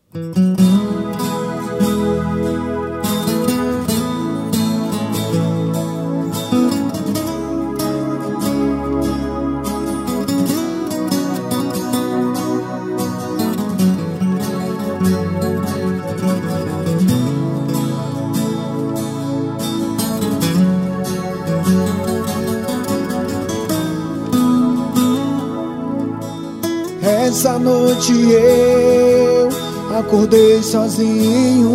Essa noite eu acordei sozinho,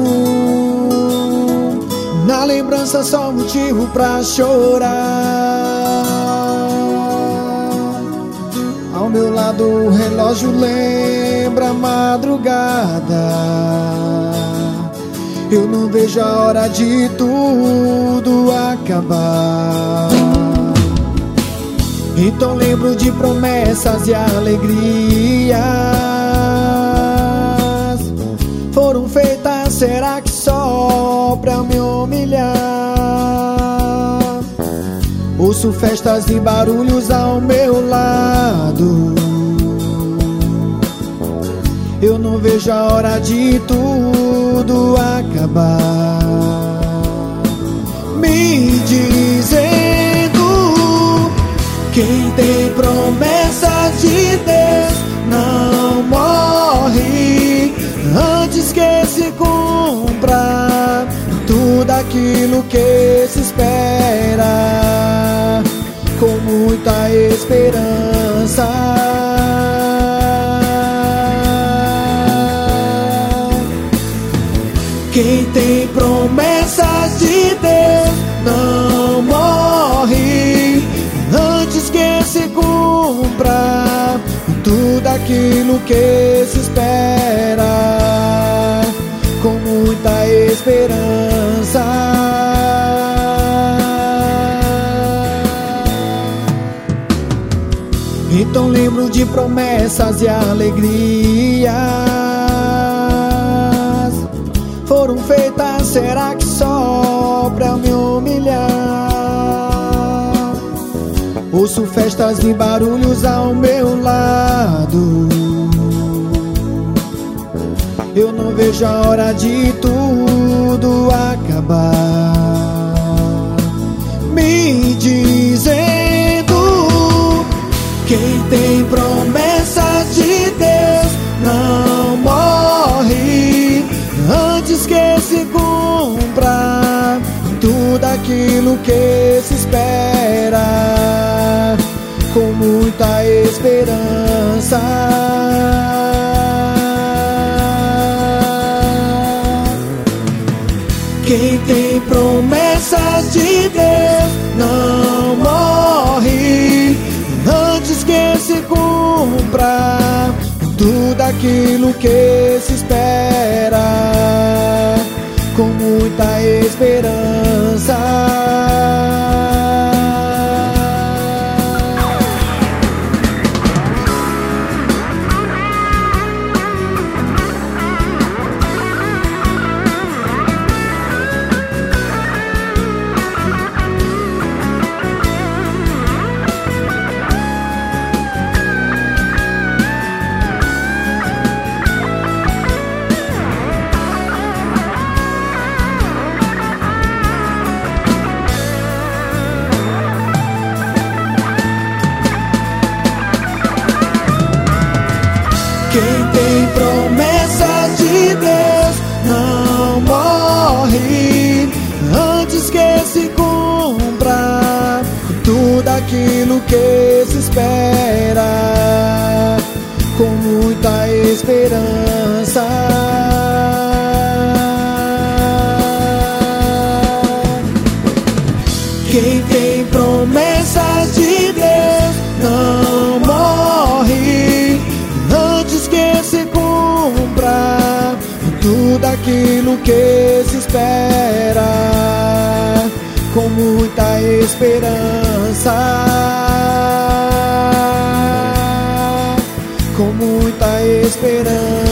na lembrança só motivo pra chorar. Ao meu lado o relógio lembra a madrugada. Eu não vejo a hora de tudo acabar. Então lembro de promessas e alegrias foram feitas, será que só pra me humilhar? Ouço festas e barulhos ao meu lado. Eu não vejo a hora de tudo acabar. Me dizendo: quem tem promessas de Deus não morre antes que se cumpra tudo aquilo que se espera, com muita esperança. Quem tem promessas de Deus não morre antes que se cumpra tudo aquilo que se espera, com muita esperança. Então lembro de promessas e alegrias foram feitas, será que só pra me humilhar? Ouço festas e barulhos ao meu lado. Eu não vejo a hora de tudo acabar. Me dizendo: quem tem promessas de Deus não morre antes que se cumpra tudo aquilo que se espera, com muita esperança. Quem tem promessas de Deus não morre antes que se cumpra tudo aquilo que se espera, com muita esperança. Quem tem promessas de Deus não morre antes que se cumpra tudo aquilo que se espera, com muita esperança. Quem tem promessas de Deus não morre antes que se cumpra tudo aquilo que se espera, com muita esperança, com muita esperança.